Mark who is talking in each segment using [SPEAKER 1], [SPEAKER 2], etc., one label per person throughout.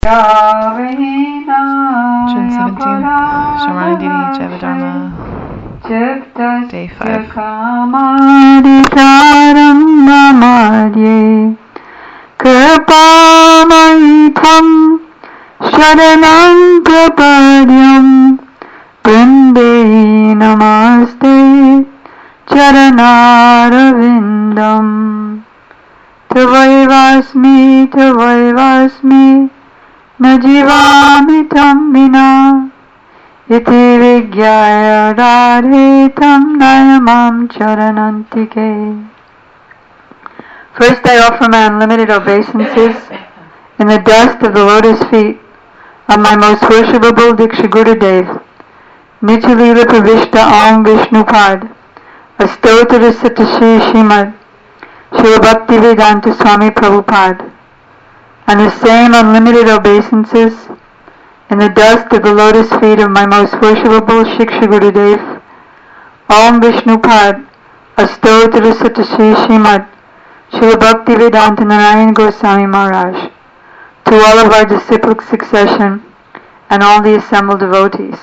[SPEAKER 1] June
[SPEAKER 2] 17th, Shravanadini Javadharma, Day 5.
[SPEAKER 1] Kripamaitam sharanam prapadyam Brinde namaste charanarvindam Tavaivasmi na jivami tam vina iti vigyaya radhe tam nayamam charanantike. First, I offer my unlimited obeisances in the dust of the lotus feet of my most worshipable Diksha Gurudev, Nitya-lila Pravishta Om Vishnupad, a Stotra Satashi Shrimad Srila Bhaktivedanta Swami Prabhupada, and the same unlimited obeisances in the dust of the lotus feet of my most worshipable Shiksha Gurudev, Om Vishnupad, a Stotra Satashi Shrimad Srila Bhaktivedanta Narayan Goswami Maharaj, to all of our disciplic succession and all the assembled devotees.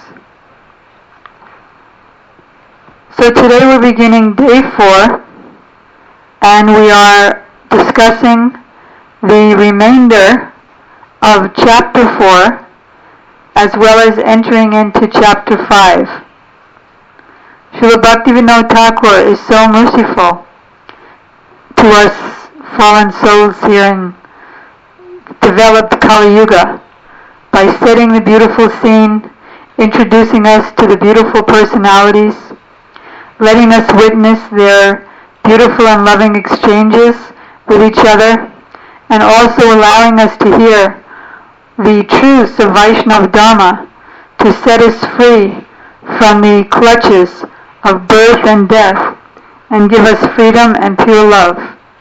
[SPEAKER 1] So today we're beginning day 4, and we are discussing the remainder of chapter 4 as well as entering into chapter 5. Srila Bhaktivinoda Thakur is so merciful to us fallen souls here in developed Kali Yuga by setting the beautiful scene, introducing us to the beautiful personalities, letting us witness their beautiful and loving exchanges with each other, and also allowing us to hear the truths of Vaishnava Dharma to set us free from the clutches of birth and death and give us freedom and pure love.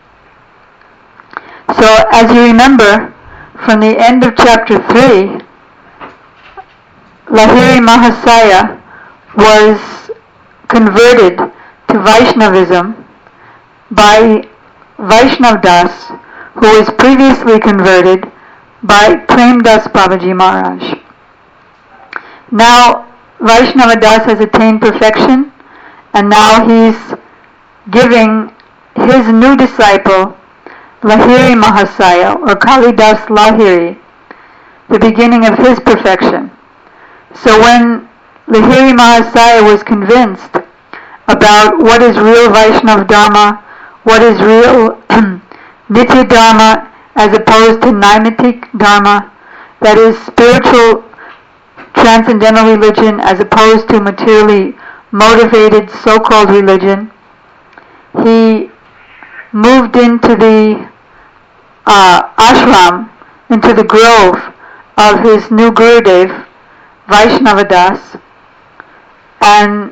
[SPEAKER 1] So, as you remember, from the end of chapter 3, Lahiri Mahasaya was converted to Vaishnavism by Vaishnav Das, who was previously converted by Prem Das Babaji Maharaj. Now Vaishnava Das has attained perfection, and now he's giving his new disciple Lahiri Mahasaya, or Kalidas Lahiri, the beginning of his perfection. So when Lahiri Mahasaya was convinced about what is real Vaishnava Dharma, what is real Nitya Dharma as opposed to Naimatik Dharma, that is spiritual transcendental religion as opposed to materially motivated so-called religion, he moved into the ashram, into the grove of his new Gurudev, Vaishnava Das, and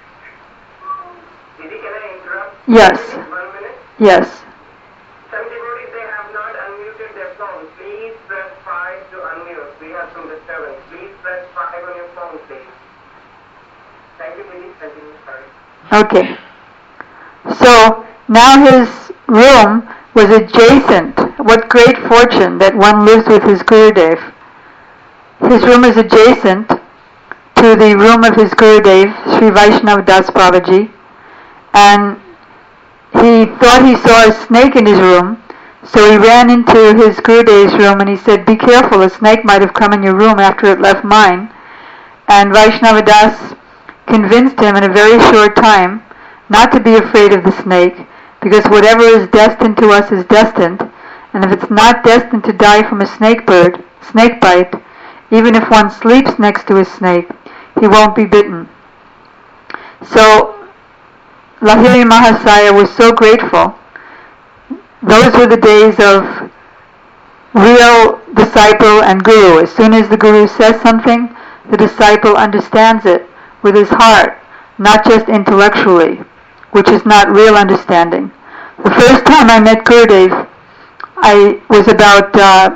[SPEAKER 3] Didi, can I interrupt?
[SPEAKER 1] Yes.
[SPEAKER 3] 1 minute?
[SPEAKER 1] Yes.
[SPEAKER 3] Some devotees, they have not unmuted their phone. Please press 5 to unmute. We have some disturbance. Please press 5 on your phone, please. Thank you, Didi. Continue. Sorry.
[SPEAKER 1] Okay. So now his room was adjacent. What great fortune that one lives with his Gurudev. His room is adjacent to the room of his Gurudev, Sri Vaishnava Das Babaji, and he thought he saw a snake in his room, so he ran into his Gurudev's room and he said, "Be careful, a snake might have come in your room after it left mine." And Vaishnava Das convinced him in a very short time not to be afraid of the snake, because whatever is destined to us is destined, and if it's not destined to die from a snake bite, even if one sleeps next to a snake, he won't be bitten. So Lahiri Mahasaya was so grateful. Those were the days of real disciple and guru. As soon as the guru says something, the disciple understands it with his heart, not just intellectually, which is not real understanding. The first time I met Gurudev, I was about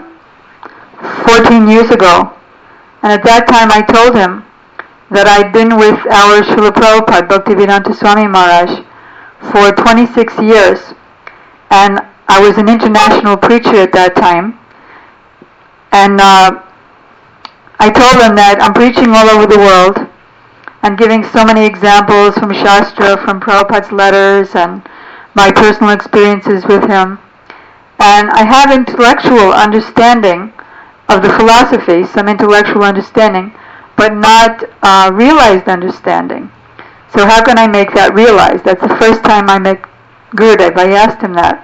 [SPEAKER 1] 14 years ago, and at that time I told him that I'd been with our Srila Prabhupada, Bhaktivedanta Swami Maharaj, for 26 years, and I was an international preacher at that time, And I told him that I'm preaching all over the world. I'm giving so many examples from Shastra, from Prabhupada's letters, and my personal experiences with him. And I have intellectual understanding of the philosophy, some intellectual understanding, but not realized understanding. So how can I make that realized? That's the first time I met Gurudev. I asked him that.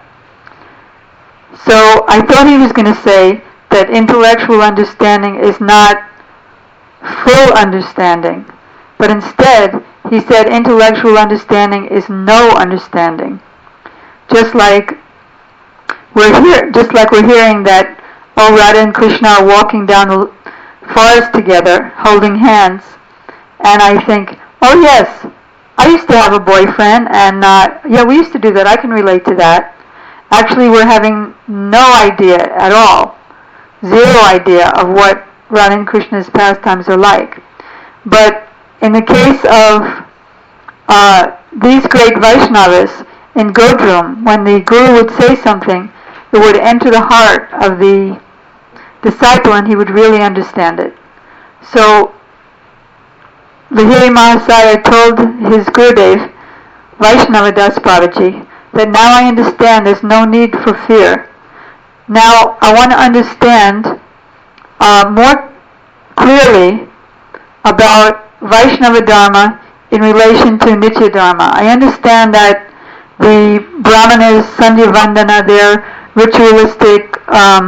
[SPEAKER 1] So I thought he was going to say that intellectual understanding is not full understanding, but instead he said intellectual understanding is no understanding. Just like we're hearing that Radha and Krishna are walking down the forest together, holding hands, and I think, oh yes, I used to have a boyfriend, and yeah, we used to do that. I can relate to that. Actually, we're having no idea at all, zero idea of what Radha and Krishna's pastimes are like. But in the case of these great Vaishnavas in Godrum, when the Guru would say something, it would enter the heart of the disciple and he would really understand it. So Lahiri Mahasaya told his Gurudev, Vaishnava Das Babaji, that now I understand there's no need for fear. Now I want to understand more clearly about Vaishnava Dharma in relation to Nitya Dharma. I understand that the Brahmanas, Sandhya Vandana, their ritualistic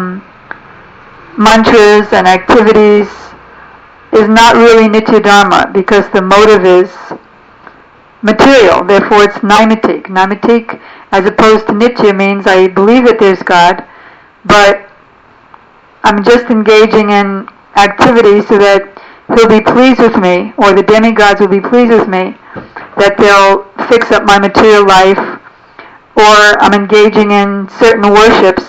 [SPEAKER 1] mantras and activities is not really Nitya Dharma because the motive is material, therefore it's naimatik. Naimatik, as opposed to Nitya, means I believe that there's God, but I'm just engaging in activities so that He'll be pleased with me, or the demigods will be pleased with me, that they'll fix up my material life, or I'm engaging in certain worships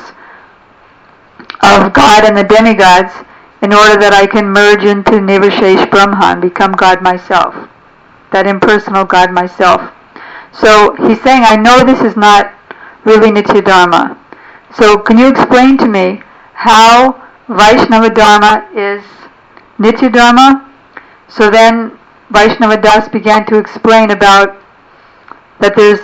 [SPEAKER 1] of God and the demigods in order that I can merge into Nirvishesh Brahman, become God myself, that impersonal God myself. So he's saying, I know this is not really Nitya Dharma. So can you explain to me how Vaishnava Dharma is Nitya Dharma? So then Vaishnava Das began to explain about that there's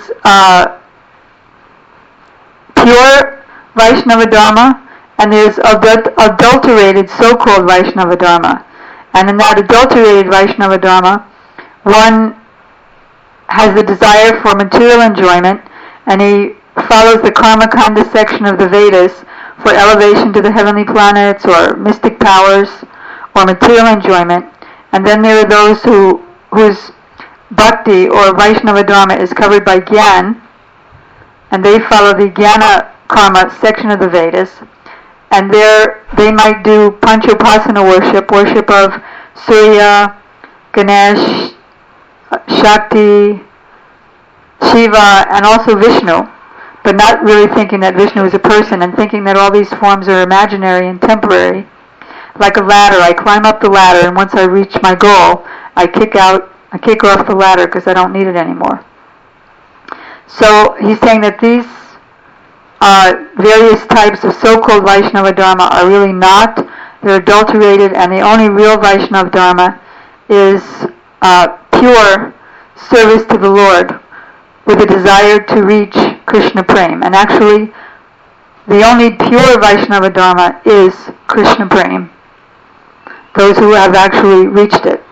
[SPEAKER 1] pure Vaishnava Dharma and there's adulterated so-called Vaishnava Dharma. And in that adulterated Vaishnava Dharma, one has the desire for material enjoyment, and he follows the Karma Kanda section of the Vedas for elevation to the heavenly planets or mystic powers or material enjoyment. And then there are those whose bhakti or Vaishnava Dharma is covered by Gyan, and they follow the Jnana Karma section of the Vedas. And there they might do Panchopasana worship of Surya, Ganesh, Shakti, Shiva, and also Vishnu, but not really thinking that Vishnu is a person and thinking that all these forms are imaginary and temporary. Like a ladder, I climb up the ladder, and once I reach my goal, I kick off the ladder because I don't need it anymore. So he's saying that these various types of so-called Vaishnava Dharma are really not. They're adulterated, and the only real Vaishnava Dharma is pure service to the Lord with a desire to reach Krishna Prem. And actually, the only pure Vaishnava Dharma is Krishna Prem, those who have actually reached it.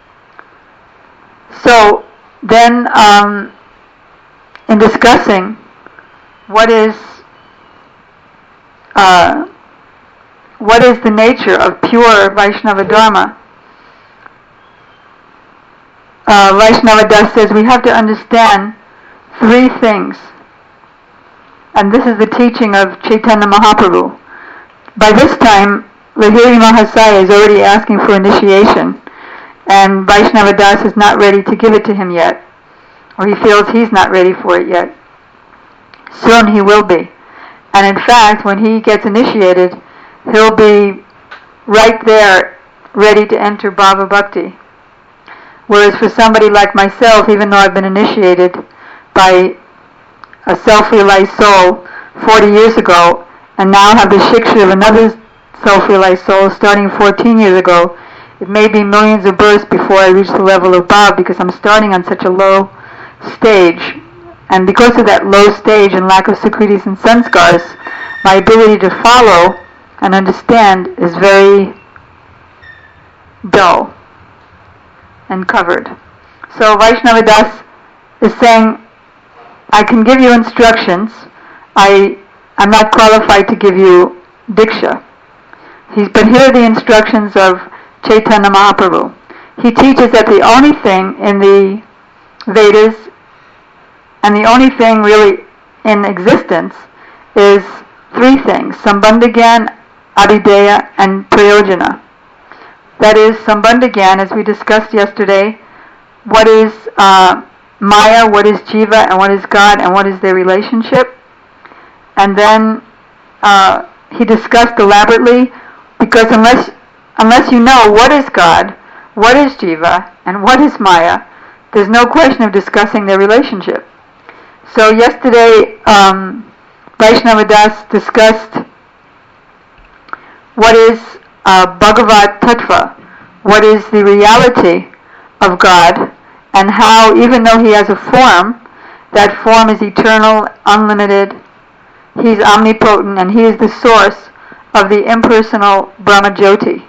[SPEAKER 1] So then, in discussing what is the nature of pure Vaishnava Dharma, Vaishnava Das says we have to understand three things. And this is the teaching of Chaitanya Mahaprabhu. By this time, Lahiri Mahasaya is already asking for initiation, and Vaishnava Das is not ready to give it to him yet, or he feels he's not ready for it yet. Soon he will be. And in fact, when he gets initiated, he'll be right there, ready to enter Bhava Bhakti. Whereas for somebody like myself, even though I've been initiated by a self-realized soul 40 years ago, and now have the shiksha of another self-realized soul starting 14 years ago. It may be millions of births before I reach the level of Bhav because I'm starting on such a low stage. And because of that low stage and lack of Sukritis and sanskars, my ability to follow and understand is very dull and covered. So Vaishnava Das is saying, I can give you instructions. I'm not qualified to give you Diksha. But here are the instructions of Chaitanya Mahaprabhu. He teaches that the only thing in the Vedas and the only thing really in existence is three things: Sambandha-gyan, Abhideya, and Prayojana. That is, Sambandha-gyan, as we discussed yesterday, what is Maya, what is Jiva, and what is God, and what is their relationship. And then he discussed elaborately, because unless you know what is God, what is Jiva, and what is Maya, there's no question of discussing their relationship. So yesterday, Vaishnava Das discussed what is Bhagavat Tattva, what is the reality of God, and how even though he has a form, that form is eternal, unlimited, he's omnipotent, and he is the source of the impersonal Brahma Jyoti.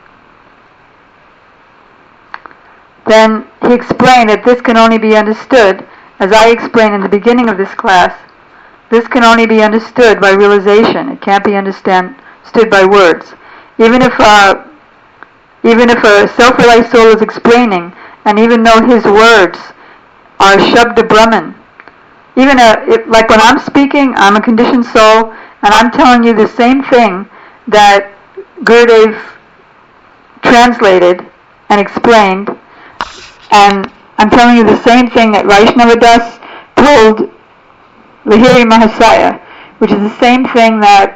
[SPEAKER 1] Then he explained that this can only be understood, as I explained in the beginning of this class, this can only be understood by realization. It can't be understood by words. Even if a self-realized soul is explaining, and even though his words are Shabda Brahman, like when I'm speaking, I'm a conditioned soul, and I'm telling you the same thing that Gurudev translated and explained, and I'm telling you the same thing that Vaishnava Das told Lahiri Mahasaya, which is the same thing that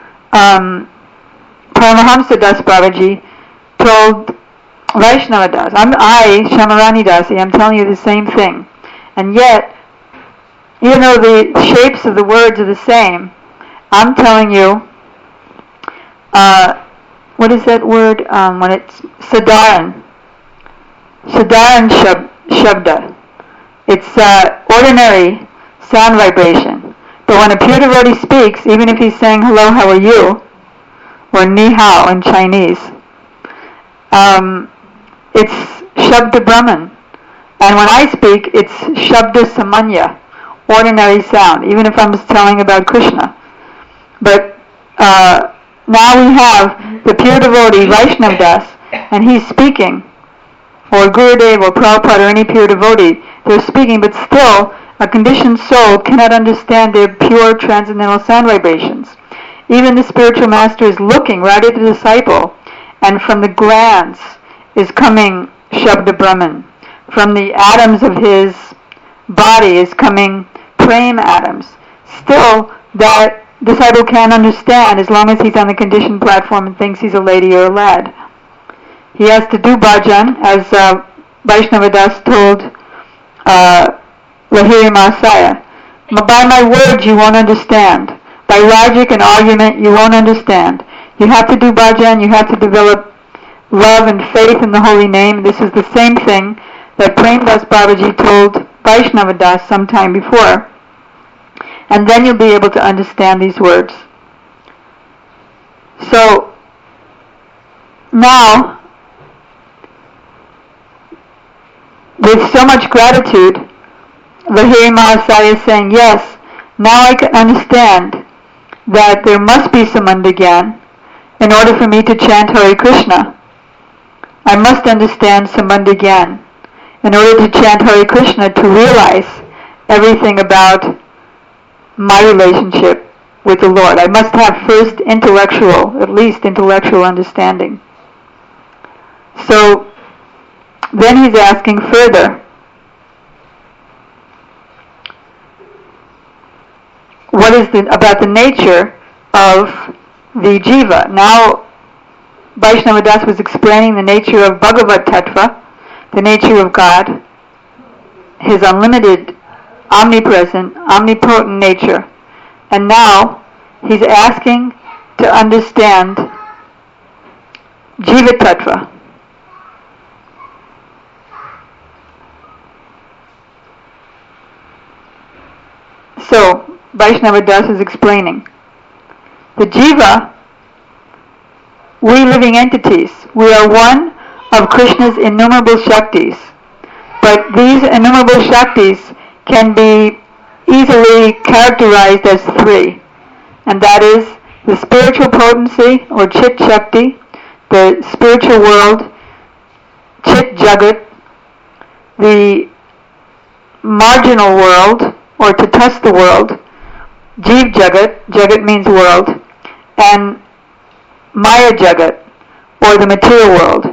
[SPEAKER 1] Paramahamsa Das Babaji told Vaishnava Das. I, Shamarani Dasi, I'm telling you the same thing. And yet, even though the shapes of the words are the same, I'm telling you, what is that word when it's Sadaran Shabda. It's ordinary sound vibration. But when a pure devotee speaks, even if he's saying hello, how are you, or ni hao in Chinese, it's Shabda Brahman. And when I speak, it's Shabda Samanya, ordinary sound, even if I'm just telling about Krishna. But now we have the pure devotee, Vaishnava Das, and he's speaking, or Gurudev or Prabhupada or any pure devotee, they're speaking, but still a conditioned soul cannot understand their pure transcendental sound vibrations. Even the spiritual master is looking right at the disciple, and from the glands is coming Shabda Brahman. From the atoms of his body is coming prema atoms. Still, that disciple can't understand as long as he's on the conditioned platform and thinks he's a lady or a lad. He has to do bhajan, as Vaishnava Das told Lahiri Mahasaya. By my words you won't understand. By logic and argument you won't understand. You have to do bhajan, you have to develop love and faith in the holy name. This is the same thing that Prem Das Babaji told Vaishnava Das some time before. And then you'll be able to understand these words. So, now, with so much gratitude, Lahiri Mahasaya is saying, yes, now I can understand that there must be Sambandha-gyan in order for me to chant Hare Krishna. I must understand Sambandha-gyan in order to chant Hare Krishna, to realize everything about my relationship with the Lord. I must have first at least intellectual understanding. So then he's asking further, what is about the nature of the jiva? Now, Vaishnava Das was explaining the nature of Bhagavat Tattva, the nature of God, his unlimited, omnipresent, omnipotent nature. And now he's asking to understand Jiva Tattva. So, Vaishnava Das is explaining. The Jiva, we living entities, we are one of Krishna's innumerable Shaktis. But these innumerable Shaktis can be easily characterized as three. And that is the spiritual potency, or Chit Shakti, the spiritual world, Chit Jagat, the marginal world, or Tatastha world, Jeev Jagat, Jagat means world, and Maya Jagat, or the material world,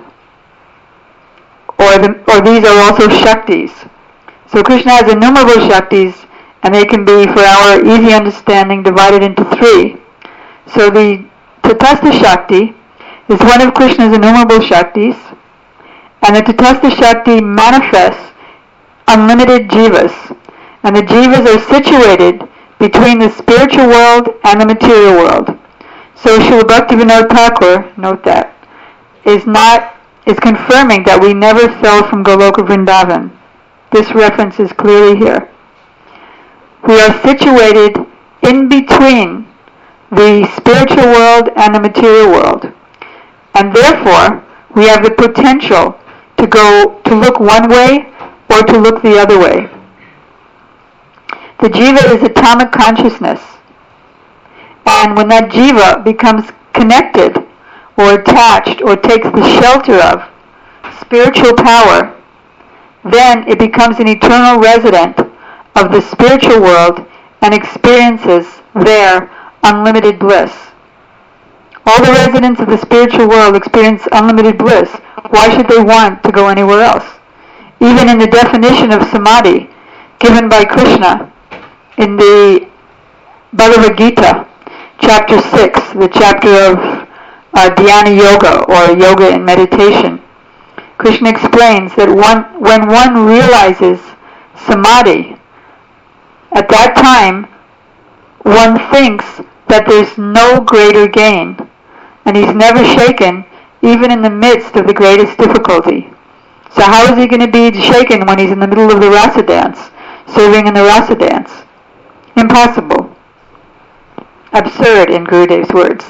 [SPEAKER 1] or these are also Shaktis. So Krishna has innumerable Shaktis, and they can be, for our easy understanding, divided into three. So the Tatastha Shakti is one of Krishna's innumerable Shaktis, and the Tatastha Shakti manifests unlimited jivas, and the jivas are situated between the spiritual world and the material world. So Srila Bhaktivinoda Thakur, note that, is confirming that we never fell from Goloka Vrindavan. This reference is clearly here. We are situated in between the spiritual world and the material world, and therefore we have the potential to look one way or to look the other way. The jiva is atomic consciousness, and when that jiva becomes connected or attached or takes the shelter of spiritual power, then it becomes an eternal resident of the spiritual world and experiences there unlimited bliss. All the residents of the spiritual world experience unlimited bliss. Why should they want to go anywhere else? Even in the definition of samadhi given by Krishna in the Bhagavad Gita, chapter 6, the chapter of Dhyana Yoga, or yoga and meditation, Krishna explains that when one realizes samadhi, at that time one thinks that there's no greater gain, and he's never shaken even in the midst of the greatest difficulty. So how is he going to be shaken when he's in the middle of the rasa dance, serving in the rasa dance? Impossible. Absurd, in Gurudev's words.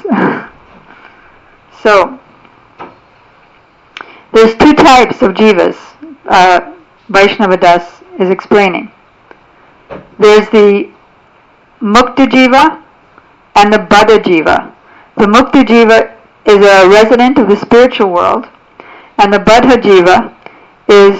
[SPEAKER 1] So, there's two types of jivas, Vaishnava Das is explaining. There's the Mukta Jiva and the Baddha Jiva. The Mukta Jiva is a resident of the spiritual world, and the Baddha Jiva is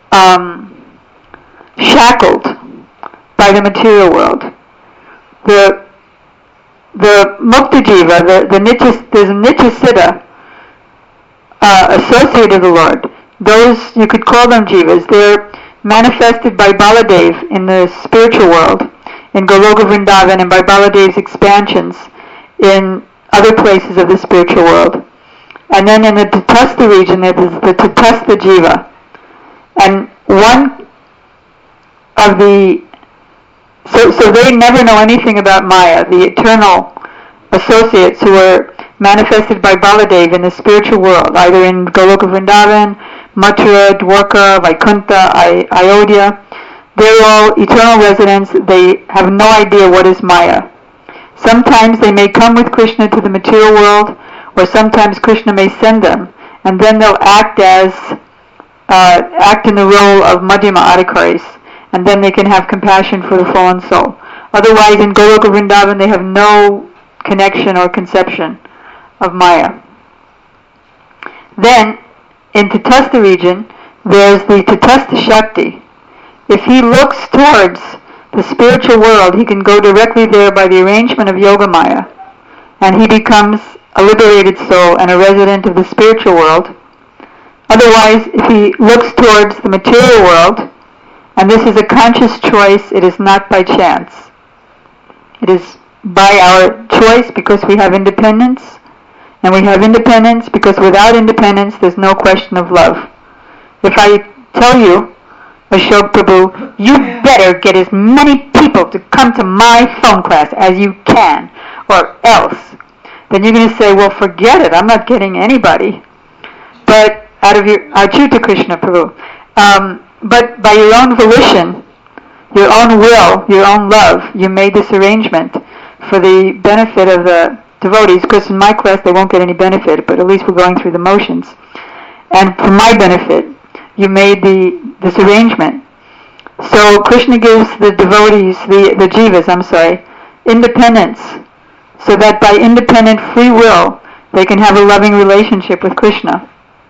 [SPEAKER 1] shackled by the material world. The Mukta Jiva, there's a Nitya Siddha associated with the Lord. Those, you could call them jivas. They're manifested by Baladev in the spiritual world, in Goloka Vrindavan, and by Baladev's expansions in other places of the spiritual world. And then in the Tatastha region, there's the Tatastha Jiva. And one of the... So they never know anything about Maya, the eternal associates who are manifested by Baladev in the spiritual world, either in Goloka Vrindavan, Mathura, Dwarka, Vaikuntha, Ayodhya. They're all eternal residents. They have no idea what is Maya. Sometimes they may come with Krishna to the material world, or sometimes Krishna may send them, and then they'll act in the role of Madhyama Adhikaris, and then they can have compassion for the fallen soul. Otherwise, in Goloka Vrindavan, they have no connection or conception of Maya. Then, in Tatastha region, there's the Tatastha Shakti. If he looks towards the spiritual world, he can go directly there by the arrangement of Yogamaya, and he becomes a liberated soul and a resident of the spiritual world. Otherwise, if he looks towards the material world, and this is a conscious choice, it is not by chance. It is by our choice because we have independence, and we have independence because without independence there's no question of love. If I tell you, Ashok Prabhu, you better get as many people to come to my phone class as you can, or else, then you're going to say, well, forget it, I'm not getting anybody. but out of your Achyuta Krishna Prabhu. But by your own volition, your own will, your own love, you made this arrangement for the benefit of the devotees. Of course, in my class they won't get any benefit, but at least we're going through the motions. And for my benefit, you made this arrangement. So Krishna gives the devotees, the jivas, independence, so that by independent free will, they can have a loving relationship with Krishna.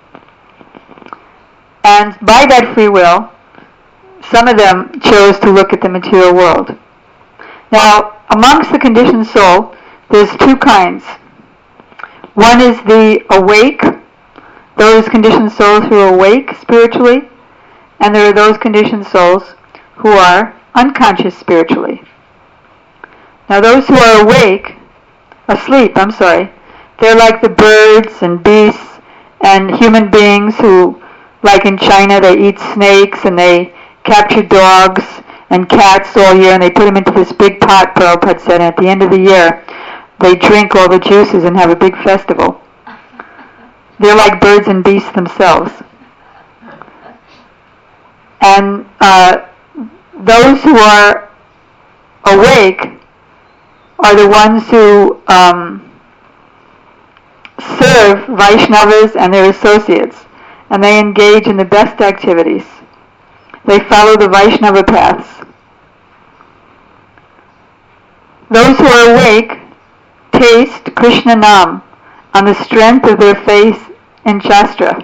[SPEAKER 1] And by that free will, some of them chose to look at the material world. Now, amongst the conditioned soul, there's two kinds. One is the awake, those conditioned souls who are awake spiritually, and there are those conditioned souls who are unconscious spiritually. Now those who are asleep, they're like the birds and beasts and human beings who, like in China, they eat snakes and they capture dogs and cats all year and they put them into this big pot, Prabhupada said, and at the end of the year they drink all the juices and have a big festival. They're like birds and beasts themselves. And those who are awake are the ones who serve Vaishnavas and their associates, and they engage in the best activities. They follow the Vaishnava paths. Those who are awake taste Krishna Nam on the strength of their faith in Shastra.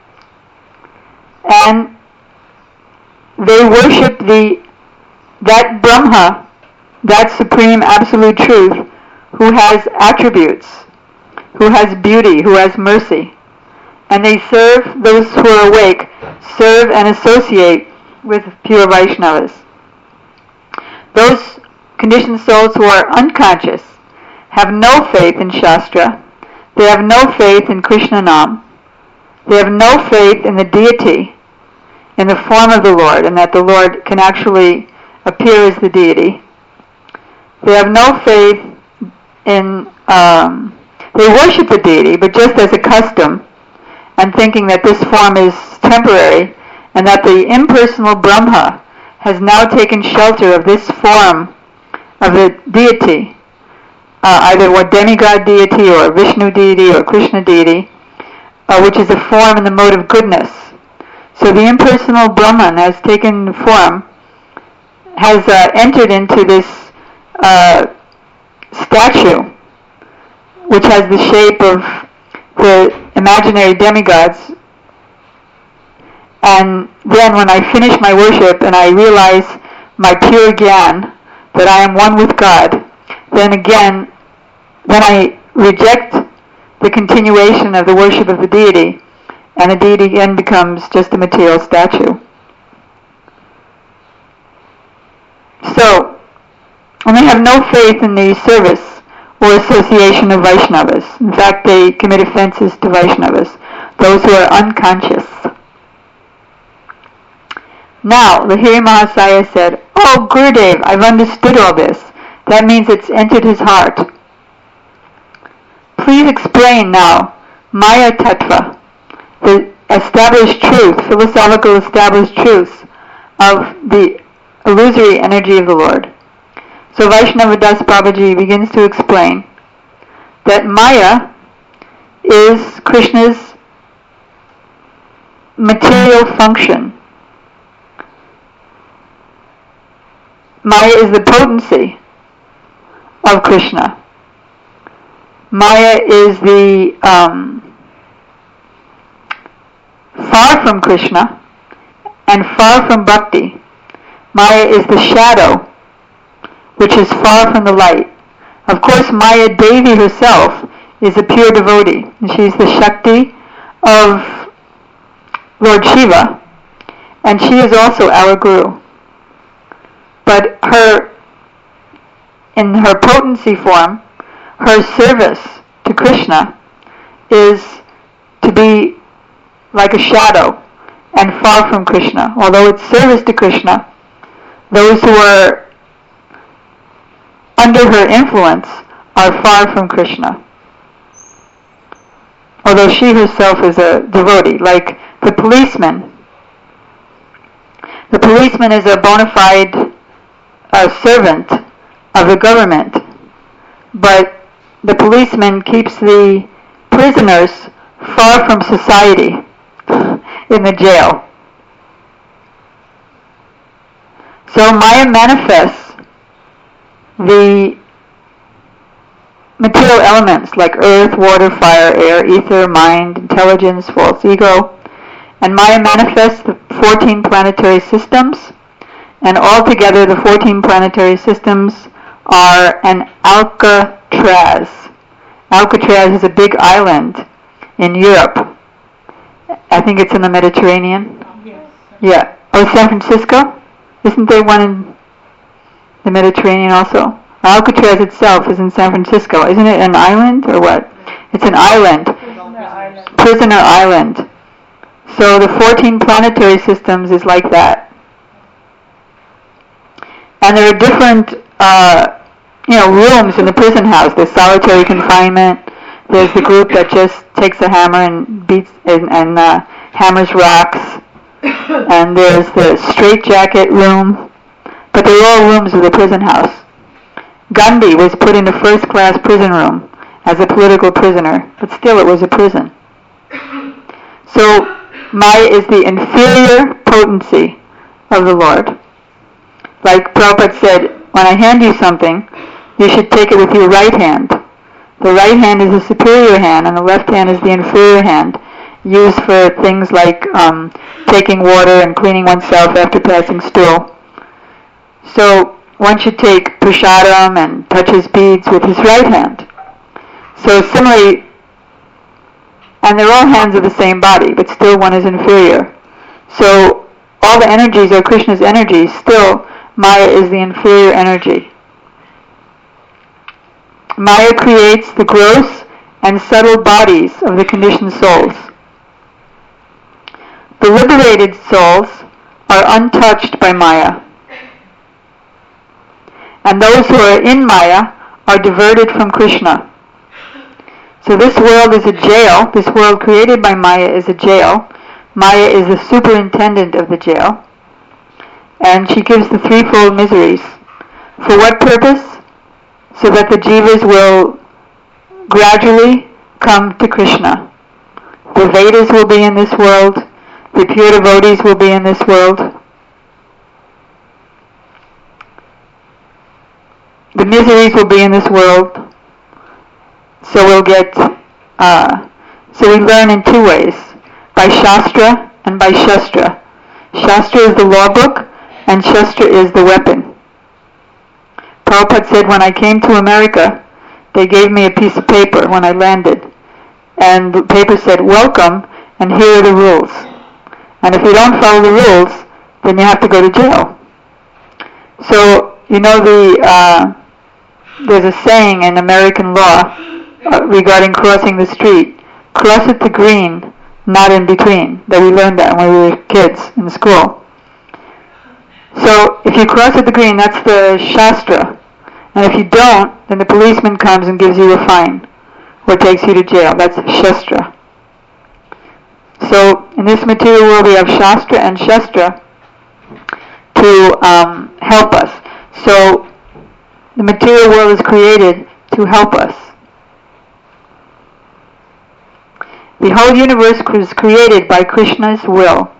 [SPEAKER 1] And they worship that Brahma, that supreme absolute truth, who has attributes, who has beauty, who has mercy. And they serve, those who are awake, serve and associate with pure Vaishnavas. Those conditioned souls who are unconscious have no faith in Shastra, they have no faith in Krishna Nam, they have no faith in the deity, in the form of the Lord, and that the Lord can actually appear as the deity. They have no faith in, they worship the deity, but just as a custom, and thinking that this form is temporary, and that the impersonal Brahma has now taken shelter of this form of the deity, either a demigod deity or Vishnu deity or Krishna deity, which is a form in the mode of goodness. So the impersonal Brahman has taken form, has entered into this statue, which has the shape of the imaginary demigods. And then when I finish my worship and I realize my pure gyan, that I am one with God, then I reject the continuation of the worship of the deity, and the deity again becomes just a material statue. So, and they have no faith in the service or association of Vaishnavas. In fact, they commit offenses to Vaishnavas, those who are unconscious. Now, Lahiri Mahasaya said, "Oh, Gurudev, I've understood all this. That means it's entered his heart. Please explain now Maya Tattva, the established truth, philosophical established truth of the illusory energy of the Lord." So Vaishnava Das Babaji begins to explain that Maya is Krishna's material function. Maya is the potency of Krishna. Maya is the far from Krishna and far from bhakti. Maya is the shadow, which is far from the light. Of course, Maya Devi herself is a pure devotee, and she's the Shakti of Lord Shiva, and she is also our Guru. But in her potency form, her service to Krishna is to be like a shadow and far from Krishna. Although it's service to Krishna, those who are under her influence are far from Krishna. although she herself is a devotee, like the policeman. The policeman is a bona fide servant of the government, but the policeman keeps the prisoners far from society in the jail. So Maya manifests the material elements like earth, water, fire, air, ether, mind, intelligence, false ego, and Maya manifests the 14 planetary systems, and altogether the 14 planetary systems are an Alcatraz. Alcatraz is a big island in Europe. I think it's in the Mediterranean.
[SPEAKER 4] Yes.
[SPEAKER 1] Yeah. Oh, San Francisco? Isn't there one in the Mediterranean also? Alcatraz itself is in San Francisco. Isn't it an island or what? It's an island. Prisoner Island. So the 14 planetary systems is like that. And there are different rooms in the prison house. There's solitary confinement. There's the group that just takes a hammer and beats and hammers rocks. And there's the straitjacket room. But they're all rooms of the prison house. Gandhi was put in a first-class prison room as a political prisoner, but still it was a prison. So Maya is the inferior potency of the Lord. Like Prabhupada said, when I hand you something, you should take it with your right hand. The right hand is the superior hand, and the left hand is the inferior hand, used for things like taking water and cleaning oneself after passing stool. So one should take prasadam and touch his beads with his right hand. So similarly, and they're all hands of the same body, but still one is inferior. So all the energies are Krishna's energies, still Maya is the inferior energy. Maya creates the gross and subtle bodies of the conditioned souls. The liberated souls are untouched by Maya. And those who are in Maya are diverted from Krishna. So this world is a jail. This world created by Maya is a jail. Maya is the superintendent of the jail. And she gives the threefold miseries. For what purpose? So that the jivas will gradually come to Krishna. The Vedas will be in this world. The pure devotees will be in this world. The miseries will be in this world. So we'll get, so we learn in two ways. By Shastra and by Shastra. Shastra is the law book, and Shastra is the weapon. Prabhupada said, when I came to America, they gave me a piece of paper when I landed. And the paper said, welcome, and here are the rules. And if you don't follow the rules, then you have to go to jail. So, there's a saying in American law regarding crossing the street, cross at the green, not in between, that we learned that when we were kids in school. So if you cross at the green, that's the Shastra. And if you don't, then the policeman comes and gives you a fine or takes you to jail. That's Shastra. So in this material world we have Shastra and Shastra to help us. So the material world is created to help us. The whole universe was created by Krishna's will.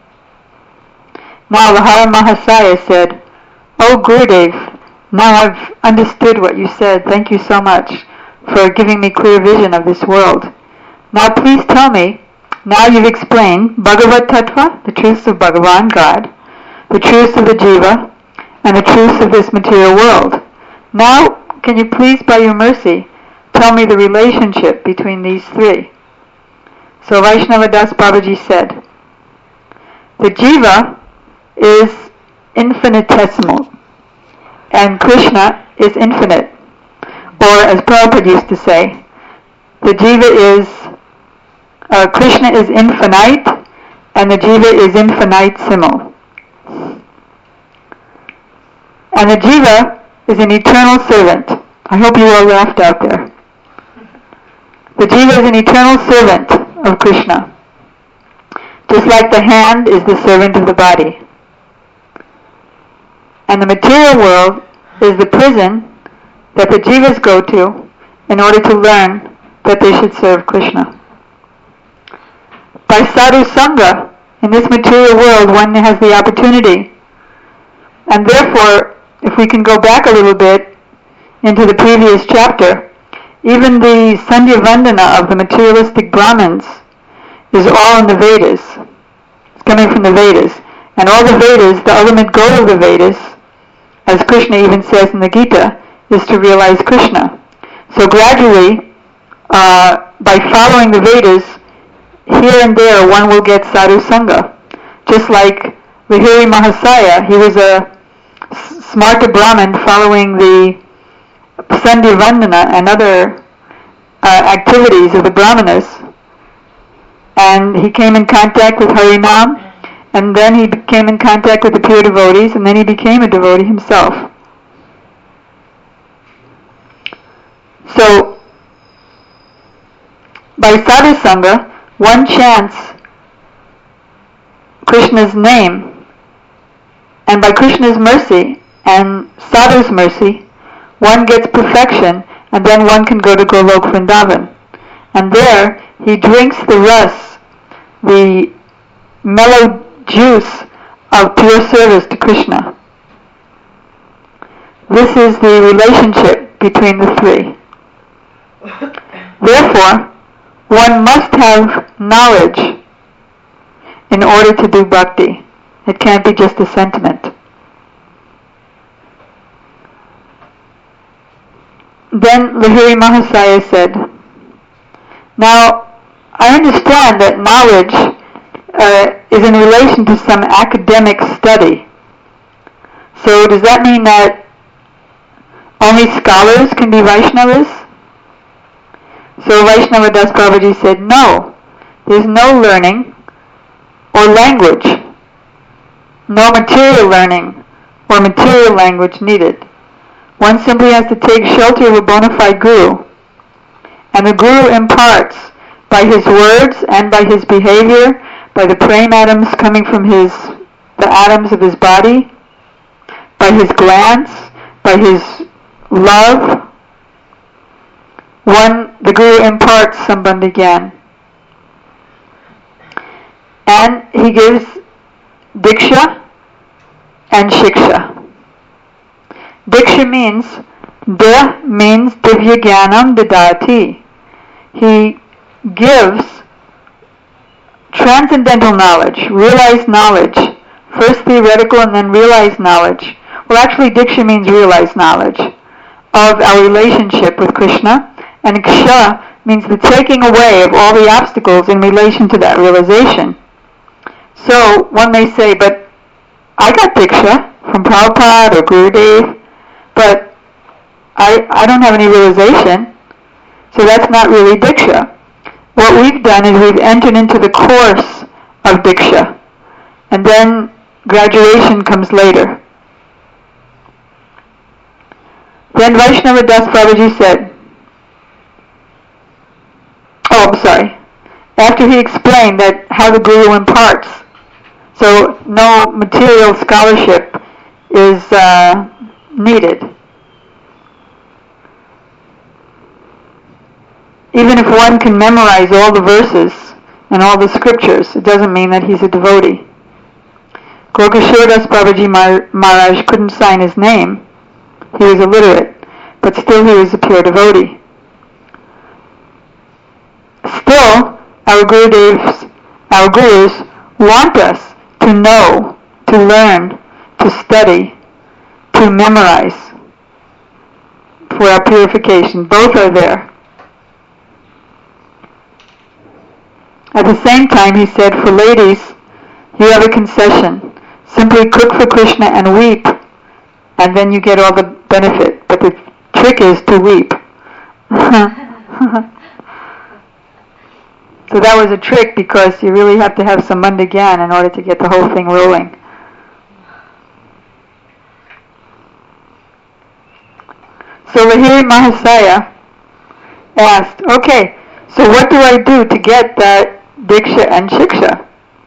[SPEAKER 1] Now Lahara Mahasaya said, "Oh Gurudev, now I've understood what you said. Thank you so much for giving me clear vision of this world. Now please tell me, now you've explained Bhagavad Tattva, the truths of Bhagavan, God, the truths of the Jiva, and the truths of this material world. Now, can you please, by your mercy, tell me the relationship between these three?" So Vaishnava Das Babaji said, the Jiva is infinitesimal, and Krishna is infinite. Or, as Prabhupada used to say, the Jiva is, Krishna is infinite, and the Jiva is infinitesimal. And the Jiva is an eternal servant. I hope you all laughed out there. The jiva is an eternal servant of Krishna, just like the hand is the servant of the body. And the material world is the prison that the jivas go to in order to learn that they should serve Krishna. By sadhu sangha, in this material world, one has the opportunity. And therefore, if we can go back a little bit into the previous chapter, even the Sandhya Vandana of the materialistic Brahmins is all in the Vedas. It's coming from the Vedas. And all the Vedas, the ultimate goal of the Vedas, as Krishna even says in the Gita, is to realize Krishna. So gradually, by following the Vedas, here and there one will get sadhu sangha. Just like Lahiri Mahasaya, he was a smarta Brahmin following the Sandhya Vandana and other activities of the Brahmanas. And he came in contact with Harinam, and then he came in contact with the pure devotees, and then he became a devotee himself. So, by sadhu sangha, one chants Krishna's name, and by Krishna's mercy and sadhu's mercy, one gets perfection, and then one can go to Golok Vrindavan. And there, he drinks the ras, the mellow juice of pure service to Krishna. This is the relationship between the three. Therefore, one must have knowledge in order to do bhakti. It can't be just a sentiment. Then Lahiri Mahasaya said, now, I understand that knowledge is in relation to some academic study. So does that mean that only scholars can be Vaishnavas? So Vaishnava Das Babaji said, no, there's no learning or language, no material learning or material language needed. One simply has to take shelter of a bona fide guru, and the guru imparts by his words and by his behavior, by the prema atoms coming from the atoms of his body, by his glance, by his love, the guru imparts Sambandha Gyan. And he gives Diksha and Shiksha. Diksha means Divya Gyanam Dadati. He gives transcendental knowledge, realized knowledge, first theoretical and then realized knowledge. Well, actually Diksha means realized knowledge of our relationship with Krishna, and Ksha means the taking away of all the obstacles in relation to that realization. So one may say, but I got Diksha from Prabhupada or Gurudev, but I don't have any realization, so that's not really Diksha. What we've done is we've entered into the course of Diksha, and then graduation comes later. Then Vaishnava Das Babaji said, after he explained that how the Guru imparts, so no material scholarship is needed. Even if one can memorize all the verses and all the scriptures, it doesn't mean that he's a devotee. Gokishore Das Babaji Maharaj couldn't sign his name. He was illiterate, but still he was a pure devotee. Still, our Gurudevs, our Gurus want us to know, to learn, to study, to memorize for our purification. Both are there. At the same time, he said, for ladies, you have a concession. Simply cook for Krishna and weep, and then you get all the benefit. But the trick is to weep. So that was a trick, because you really have to have Sambandha Gyan in order to get the whole thing rolling. So Lahiri Mahasaya asked, okay, So what do I do to get that Diksha and Shiksha?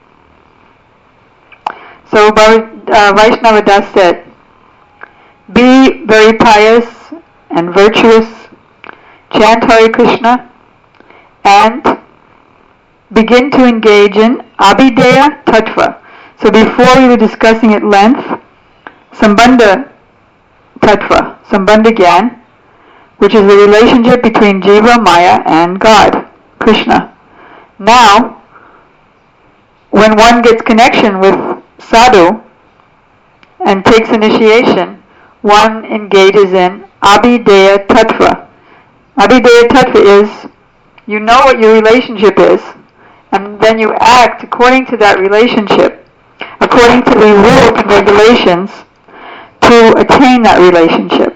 [SPEAKER 1] So Vaishnava Das said, be very pious and virtuous, chant Hare Krishna, and begin to engage in Abhideya Tattva. So before we were discussing at length Sambandha Tattva, Sambandha Gyan, which is the relationship between Jiva, Maya, and God, Krishna. Now, when one gets connection with sadhu and takes initiation, one engages in Abhideya Tattva. Abhideya Tattva is, you know what your relationship is, and then you act according to that relationship, according to the rules and regulations to attain that relationship.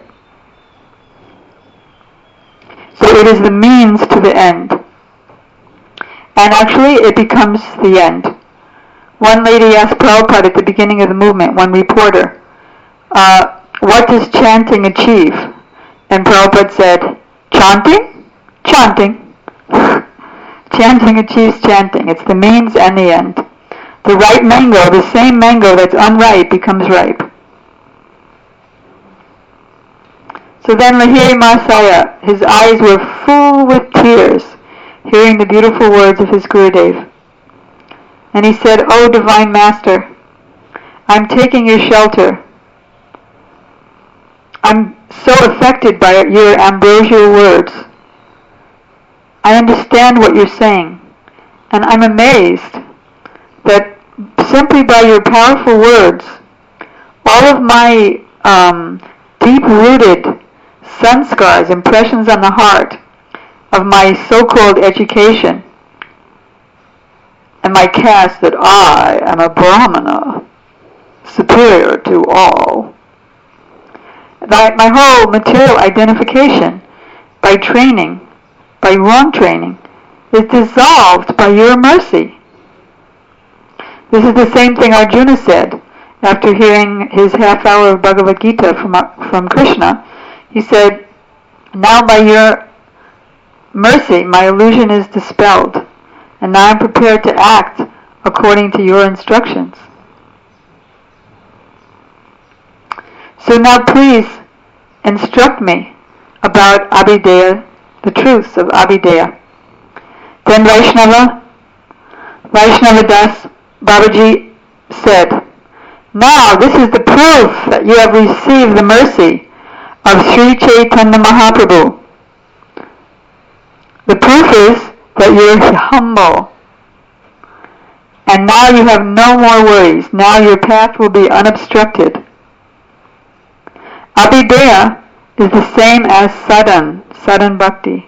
[SPEAKER 1] So it is the means to the end. And actually it becomes the end. One lady asked Prabhupada at the beginning of the movement, one reporter, what does chanting achieve? And Prabhupada said, chanting? Chanting. Chanting achieves chanting. It's the means and the end. The ripe mango, the same mango that's unripe, becomes ripe. So then Lahiri Mahasaya, his eyes were full with tears, hearing the beautiful words of his Gurudev. And he said, "O Divine Master, I'm taking your shelter. I'm so affected by your ambrosial words. I understand what you're saying, and I'm amazed that simply by your powerful words, all of my deep-rooted sanskars, impressions on the heart of my so-called education, and my caste that I am a Brahmana, superior to all, my whole material identification by training, by wrong training, is dissolved by your mercy." This is the same thing Arjuna said after hearing his half hour of Bhagavad Gita from Krishna. He said, "Now by your mercy my illusion is dispelled, and now I'm prepared to act according to your instructions. So now please instruct me about Abhideya, the truths of Abhideya." Then Vaishnava Das Babaji said, "Now this is the proof that you have received the mercy of Sri Chaitanya Mahaprabhu. The proof is that you're humble. And now you have no more worries. Now your path will be unobstructed. Abhideya is the same as sadhan bhakti.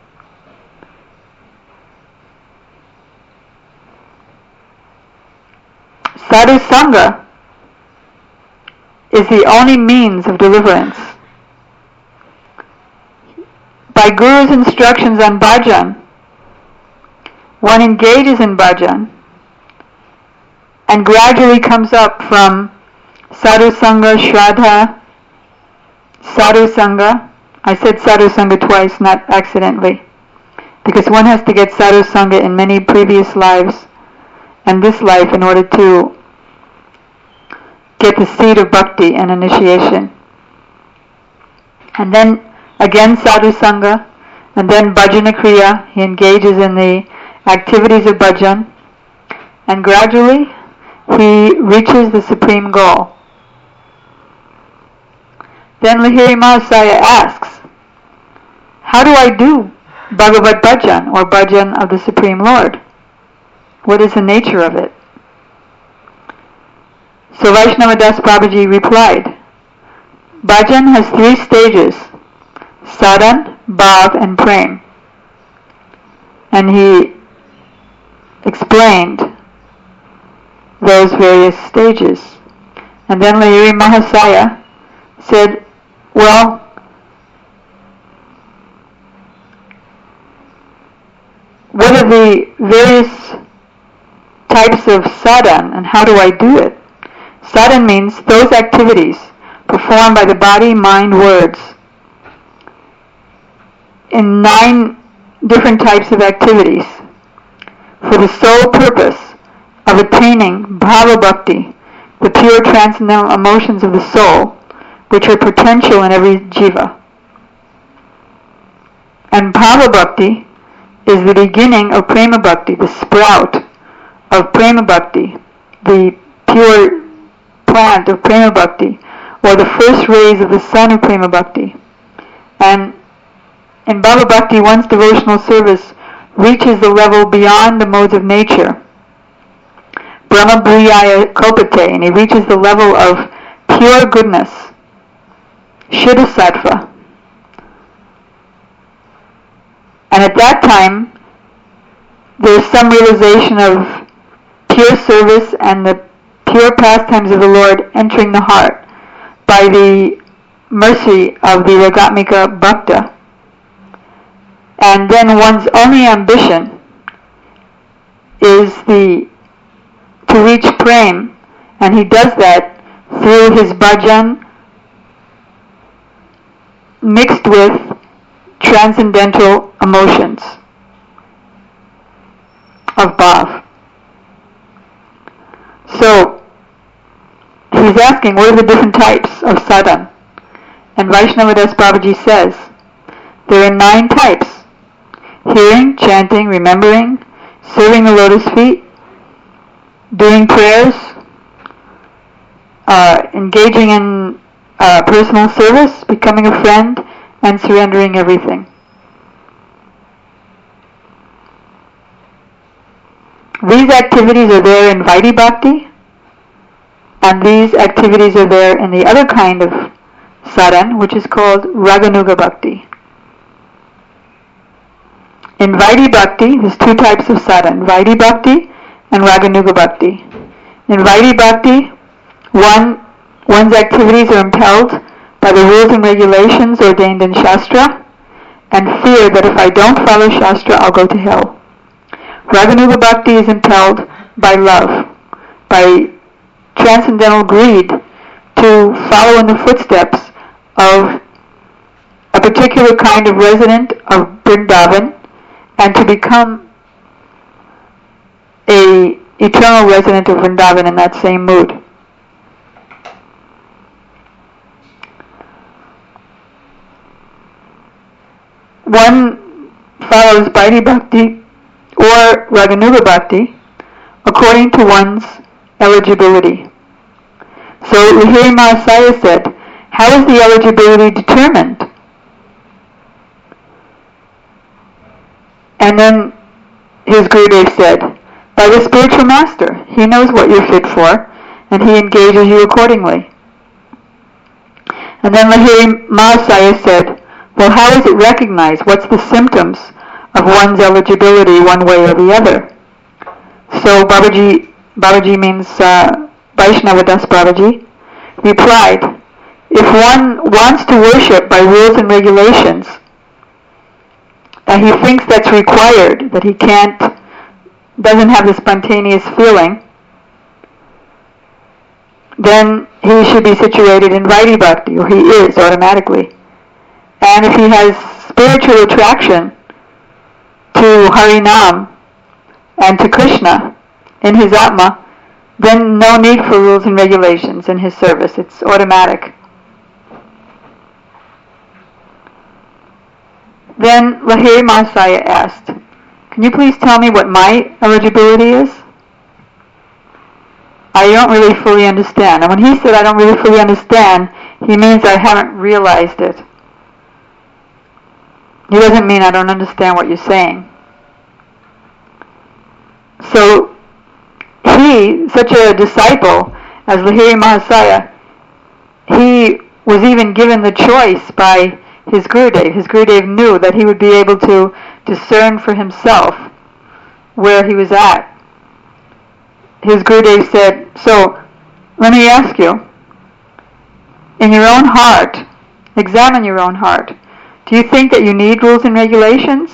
[SPEAKER 1] Sadhu Sangha is the only means of deliverance. By Guru's instructions on bhajan, one engages in bhajan and gradually comes up from Sadhu Sangha, Shraddha, Sadhu Sangha. I said Sadhu Sangha twice, not accidentally, because one has to get Sadhu Sangha in many previous lives and this life in order to get the seed of bhakti and initiation. And then again Sadhu Sangha, and then Bhajana Kriya. He engages in the activities of bhajan, and gradually he reaches the supreme goal. Then Lahiri Mahasaya asks, "How do I do Bhagavad Bhajan, or bhajan of the Supreme Lord? What is the nature of it?" So Vaishnava Das Babaji replied, "Bhajan has 3 stages, sadhan, bhav, and prem." And he explained those various stages. And then Lahiri Mahasaya said, "Well, what are the various types of sadhan, and how do I do it?" Sadhan means those activities performed by the body, mind, words in 9 different types of activities for the sole purpose of attaining bhava bhakti, the pure transcendental emotions of the soul, which are potential in every jiva. And bhava bhakti is the beginning of prema bhakti, the sprout of prema bhakti, the pure plant of prema bhakti, or the first rays of the sun of prema bhakti. And in bhava bhakti, one's devotional service reaches the level beyond the modes of nature, brahma bhuyaya kopate, and he reaches the level of pure goodness, shuddha sattva. And at that time, there's some realization of pure service and the pure pastimes of the Lord entering the heart by the mercy of the Ragatmika Bhakta. And then one's only ambition is to reach prem, and he does that through his bhajan mixed with transcendental emotions of bhav. So he's asking, what are the different types of sadhana? And Vaishnavadas Babaji says there are 9 types: hearing, chanting, remembering, serving the lotus feet, doing prayers, engaging in personal service, becoming a friend, and surrendering everything. These activities are there in Vaidhi Bhakti, and these activities are there in the other kind of sadhana, which is called Raganuga Bhakti. In Vaidhi Bhakti, there's 2 types of sadhana, Vaidhi Bhakti and Raganuga Bhakti. In Vaidhi Bhakti, one's activities are impelled by the rules and regulations ordained in Shastra, and fear that if I don't follow Shastra, I'll go to hell. Raganuga Bhakti is impelled by love, by transcendental greed to follow in the footsteps of a particular kind of resident of Vrindavan and to become a eternal resident of Vrindavan in that same mood. One follows Vaidhi Bhakti or Raganuga Bhakti according to one's eligibility. So Lahiri Mahasaya said, how is the eligibility determined? And then his Gurudev said, by the spiritual master. He knows what you're fit for, and he engages you accordingly. And then Lahiri Mahasaya said, well, how is it recognized? What's the symptoms of one's eligibility one way or the other? So Babaji means Vaishnavadas Babaji, replied, if one wants to worship by rules and regulations, and he thinks that's required, that he doesn't have the spontaneous feeling, then he should be situated in Vaidhi Bhakti, or he is automatically. And if he has spiritual attraction to Harinam and to Krishna in his Atma, then no need for rules and regulations in his service. It's automatic. Then Lahiri Mahasaya asked, can you please tell me what my eligibility is? I don't really fully understand. And when he said I don't really fully understand, he means I haven't realized it. He doesn't mean I don't understand what you're saying. So he, such a disciple as Lahiri Mahasaya, he was even given the choice by his Gurudev. His Gurudev knew that he would be able to discern for himself where he was at. His Gurudev said, so let me ask you, in your own heart, examine your own heart. Do you think that you need rules and regulations?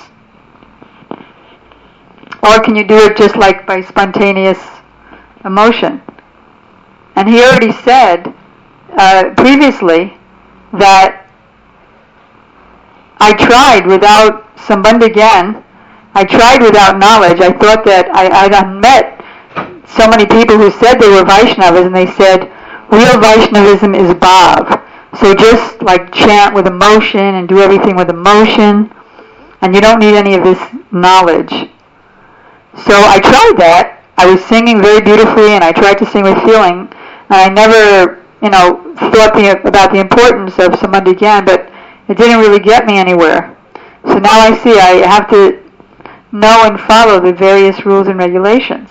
[SPEAKER 1] Or can you do it just like by spontaneous emotion? And he already said previously that I tried without Sambandha Gyan. I tried without knowledge. I thought that I'd met so many people who said they were Vaishnavas, and they said, real Vaishnavism is bhav. So just like chant with emotion and do everything with emotion, and you don't need any of this knowledge. So I tried that. I was singing very beautifully, and I tried to sing with feeling, and I never, thought about the importance of Sambandha Gyan, but it didn't really get me anywhere. So now I see I have to know and follow the various rules and regulations.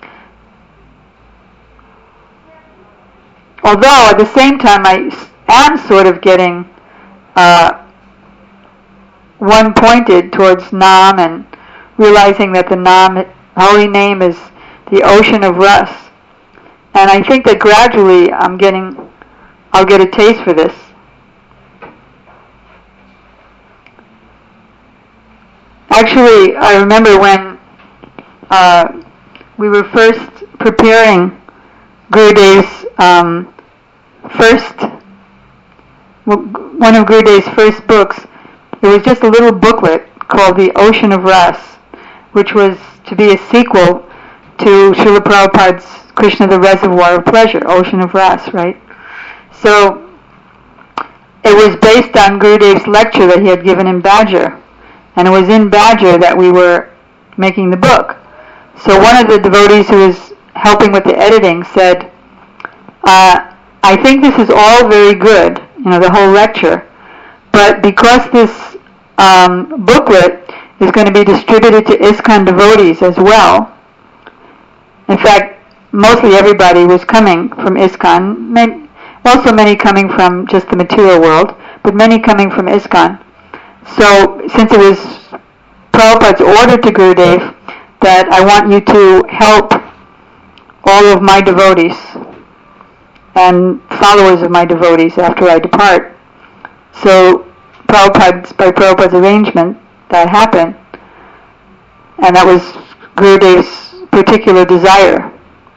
[SPEAKER 1] Although at the same time I am sort of getting one-pointed towards Nam and realizing that the Nam, holy name, is the ocean of Ras. And I think that gradually I'll get a taste for this. Actually, I remember when we were first preparing Gurudev's one of Gurudev's first books. It was just a little booklet called The Ocean of Ras, which was to be a sequel to Srila Prabhupada's Krishna the Reservoir of Pleasure, Ocean of Ras, right? So it was based on Gurudev's lecture that he had given in Badger, and it was in Badger that we were making the book. So one of the devotees who was helping with the editing said, I think this is all very good, the whole lecture, but because this booklet is going to be distributed to ISKCON devotees as well, in fact, mostly everybody was coming from ISKCON, also many coming from just the material world, but many coming from ISKCON. So since it was Prabhupada's order to Gurudev that I want you to help all of my devotees and followers of my devotees after I depart. So by Prabhupada's arrangement, that happened. And that was Gurudev's particular desire.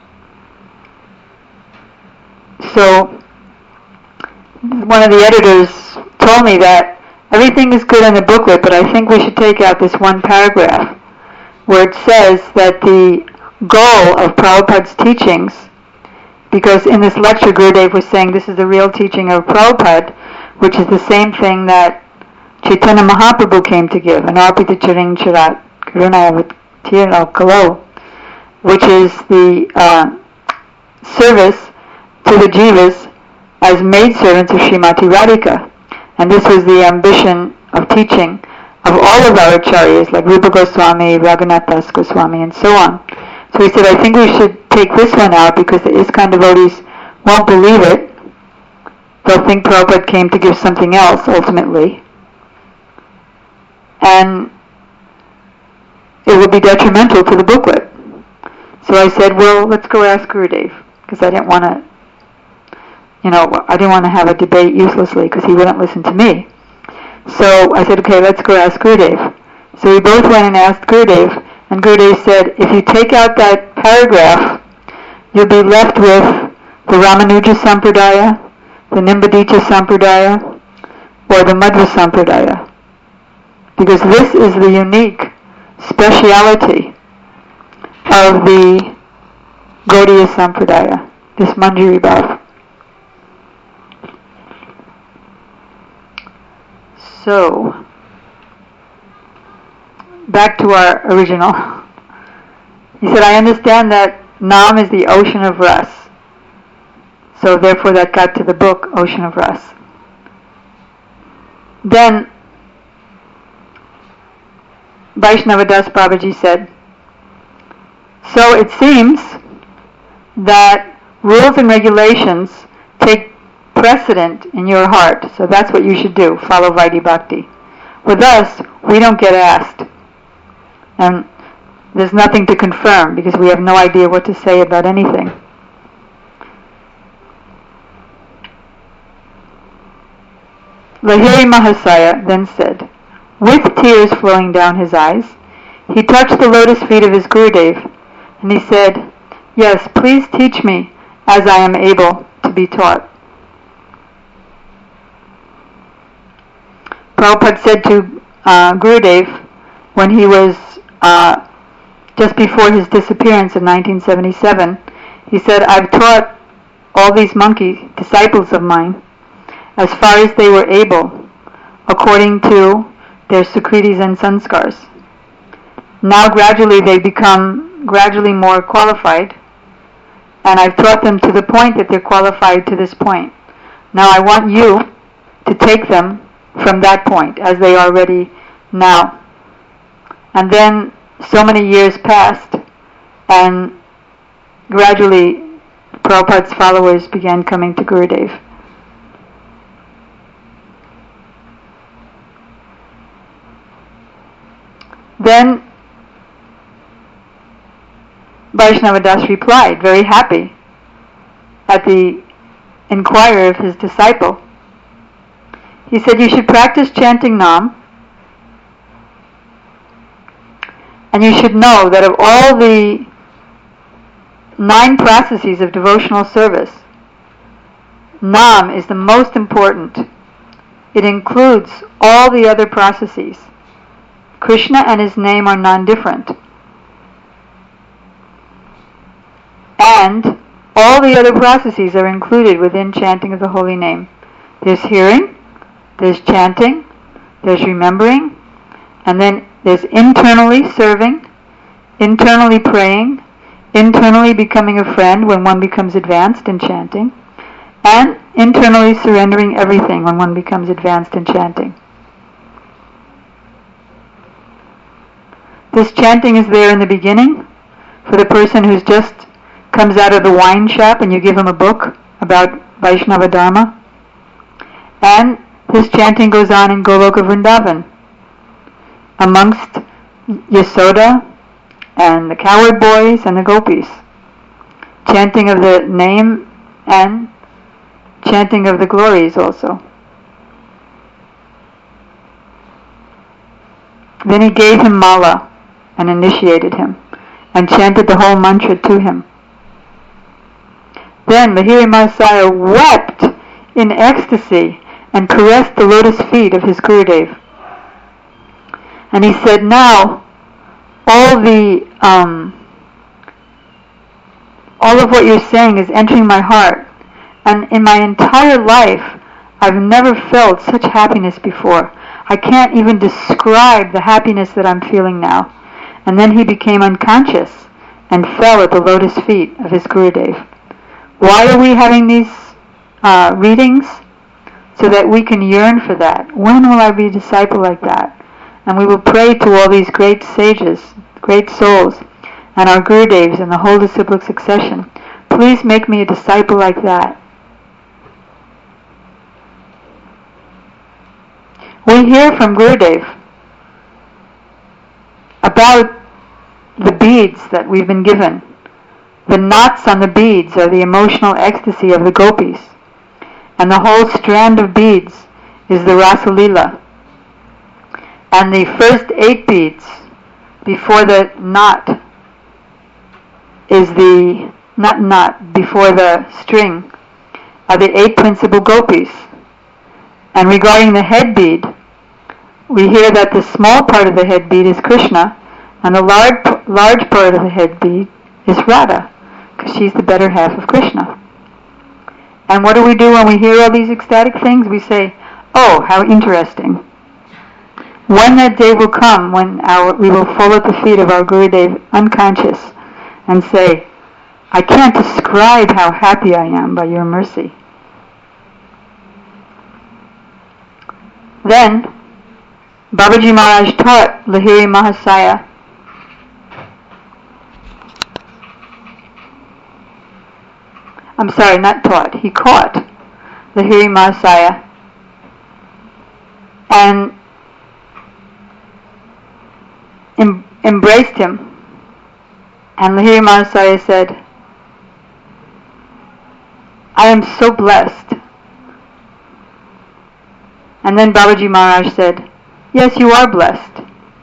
[SPEAKER 1] So one of the editors told me that everything is good in the booklet, but I think we should take out this one paragraph where it says that the goal of Prabhupada's teachings, because in this lecture Gurudev was saying this is the real teaching of Prabhupada, which is the same thing that Chaitanya Mahaprabhu came to give, Anarpita Charing Charat Karunaya Kalo, which is the service to the jivas as maidservants of Srimati Radhika. And this was the ambition of teaching of all of our acharyas, like Rupa Goswami, Raghunath Das Goswami, and so on. So he said, I think we should take this one out because the ISKCON devotees won't believe it. They'll think Prabhupada came to give something else, ultimately. And it would be detrimental to the booklet. So I said, well, let's go ask Gurudev, because I didn't want to, have a debate uselessly, because he wouldn't listen to me. So I said, okay, let's go ask Gurudev. So we both went and asked Gurudev, and Gurudev said, if you take out that paragraph, you'll be left with the Ramanuja Sampradaya, the Nimbadicha Sampradaya, or the Madhva Sampradaya. Because this is the unique speciality of the Gaudiya Sampradaya, this Manjari Bhav. So, back to our original. He said, I understand that Nam is the ocean of Ras. So therefore that got to the book, Ocean of Ras. Then, Vaishnava Das Babaji said, so it seems that rules and regulations take precedent in your heart, so that's what you should do, follow Vaidhi Bhakti. With us, we don't get asked, and there's nothing to confirm because we have no idea what to say about anything. Lahiri Mahasaya then said, with tears flowing down his eyes, he touched the lotus feet of his Gurudev, and he said, yes, please teach me as I am able to be taught. Prabhupada said to Gurudev when he was just before his disappearance in 1977, he said, I've taught all these monkey disciples of mine as far as they were able, according to their sukritis and sanskars. Now gradually they become gradually more qualified, and I've taught them to the point that they're qualified to this point. Now I want you to take them from that point as they are ready now. And then so many years passed, and gradually Prabhupada's followers began coming to Gurudev. Then Vaishnava Das replied, very happy at the inquiry of his disciple. He said, you should practice chanting Nam, and you should know that of all the 9 processes of devotional service, Nam is the most important. It includes all the other processes. Krishna and his name are non-different. And all the other processes are included within chanting of the holy name. There's hearing, there's chanting, there's remembering, and then there's internally serving, internally praying, internally becoming a friend when one becomes advanced in chanting, and internally surrendering everything when one becomes advanced in chanting. This chanting is there in the beginning for the person who's just comes out of the wine shop and you give him a book about Vaishnava Dharma. And this chanting goes on in Goloka Vrindavan amongst Yasoda and the cowherd boys and the gopis. Chanting of the name and chanting of the glories also. Then he gave him mala and initiated him and chanted the whole mantra to him. Then Lahiri Mahasaya wept in ecstasy and caressed the lotus feet of his Gurudev. And he said, now all of what you're saying is entering my heart, and in my entire life I've never felt such happiness before. I can't even describe the happiness that I'm feeling now. And then he became unconscious and fell at the lotus feet of his Gurudev. Why are we having these readings? So that we can yearn for that. When will I be a disciple like that? And we will pray to all these great sages, great souls, and our Gurudevs and the whole disciplic succession. Please make me a disciple like that. We hear from Gurudev about the beads that we've been given. The knots on the beads are the emotional ecstasy of the gopis. And the whole strand of beads is the Rasa Leela. And the first 8 beads before the knot is before the string are the 8 principal gopis. And regarding the head bead, we hear that the small part of the head bead is Krishna, and the large part of the head bead is Radha, because she's the better half of Krishna. And what do we do when we hear all these ecstatic things? We say, oh, how interesting. When that day will come when we will fall at the feet of our Gurudev unconscious and say, I can't describe how happy I am by your mercy. Then Babaji Maharaj taught Lahiri Mahasaya he caught Lahiri Mahasaya and embraced him. And Lahiri Mahasaya said, I am so blessed. And then Babaji Maharaj said, yes, you are blessed.